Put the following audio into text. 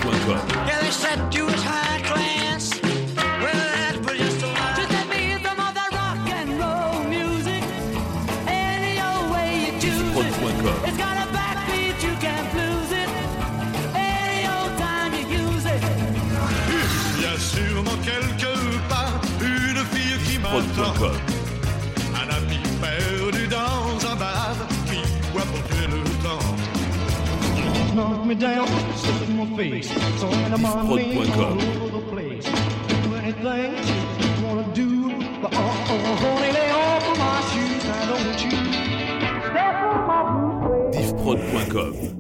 Yeah, they said you was high class. Well, that was just a lie. Just let me some of that rock and roll music. Any old way you choose it. It's got a backbeat, you can't lose it. Any old time you use it. Il y a sûrement quelque part une fille qui m'attend. Un ami perdu dans un bar qui doit porter le temps. Knock me down, slip in my face. So in the morning, all over the place. Do anything you wanna do, but honey, lay off of my shoes. Now don't you step on my blue suede. Diffprod.com